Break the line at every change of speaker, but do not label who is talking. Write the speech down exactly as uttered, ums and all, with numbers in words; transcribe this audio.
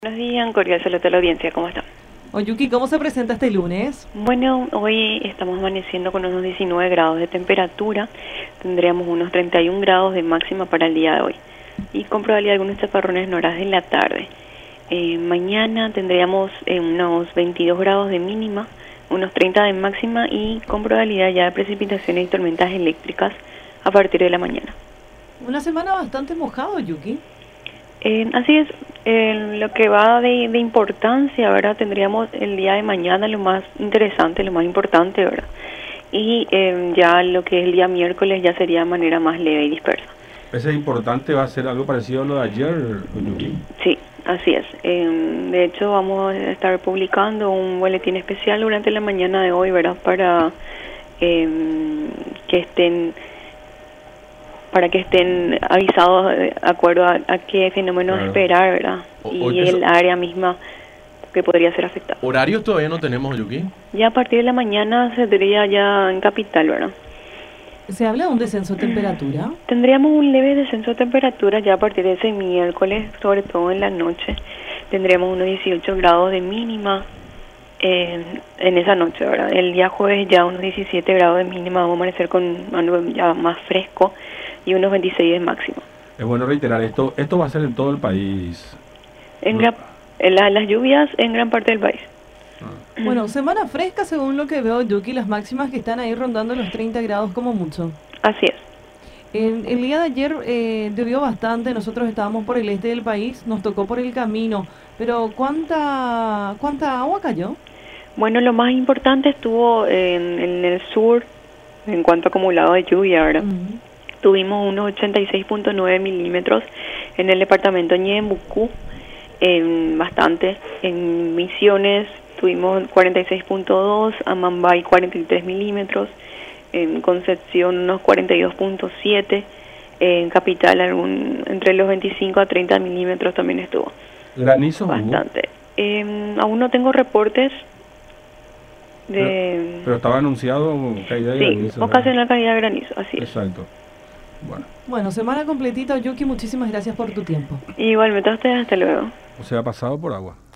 Buenos días, un cordial saludo a la audiencia, ¿cómo están?
Oyuki, ¿cómo se presenta este lunes?
Bueno, hoy estamos amaneciendo con unos diecinueve grados de temperatura, tendríamos unos treinta y un grados de máxima para el día de hoy y con probabilidad de algunos chaparrones en horas de la tarde. Eh, mañana tendríamos eh, unos veintidós grados de mínima, unos treinta de máxima y con probabilidad ya de precipitaciones y tormentas eléctricas a partir de la mañana.
Una semana bastante mojada, Oyuki.
Eh, así es, eh, lo que va de, de importancia, ¿verdad? Tendríamos el día de mañana lo más interesante, lo más importante, ¿verdad? Y eh, ya lo que es el día miércoles ya sería de manera más leve y dispersa.
Ese importante va a ser algo parecido a lo de ayer, Oyuki.
Sí, así es. Eh, de hecho, vamos a estar publicando un boletín especial durante la mañana de hoy, ¿verdad? Para eh, que estén... para que estén avisados de acuerdo a, a qué fenómenos
Claro.
esperar, ¿verdad?
O-
Y
o-
el
eso-
área misma que podría ser afectada.
Horarios todavía no tenemos, Yuki.
Ya a partir de la mañana se tendría ya en capital, ¿verdad?
¿Se habla de un descenso de temperatura?
Tendríamos un leve descenso de temperatura ya a partir de ese miércoles, sobre todo en la noche. Tendríamos unos dieciocho grados de mínima eh, en esa noche, ¿verdad? El día jueves ya unos diecisiete grados de mínima, vamos a amanecer con algo ya más fresco y unos veintiséis de máximo.
Es bueno reiterar, esto esto va a ser en todo el país.
En
No.
gran, en la- las lluvias en gran parte del país.
Ah.
Bueno, semana fresca según lo que veo, Oyuki, las máximas que están ahí rondando los treinta grados como mucho.
Así es.
El, el día de ayer eh, llovió bastante, nosotros estábamos por el este del país, nos tocó por el camino, pero ¿cuánta, cuánta agua cayó?
Bueno, lo más importante estuvo en, en el sur en cuanto a acumulado de lluvia, ¿verdad?
Mm.
Tuvimos unos ochenta y seis punto nueve milímetros en el departamento Ñeembucú, en bastante. En Misiones tuvimos cuarenta y seis punto dos, Amambay cuarenta y tres milímetros, en Concepción unos cuarenta y dos punto siete, en Capital algún, entre los veinticinco a treinta milímetros también estuvo.
¿Granizo hubo?
Bastante. Eh, aún no tengo reportes de...
Pero estaba anunciado caída de
sí,
granizo, ¿no?
ocasional caída de granizo, así es.
Exacto. Bueno,
Bueno, semana completita, Oyuki, muchísimas gracias por tu tiempo.
Igualmente a ustedes, hasta luego.
o sea, pasado por agua.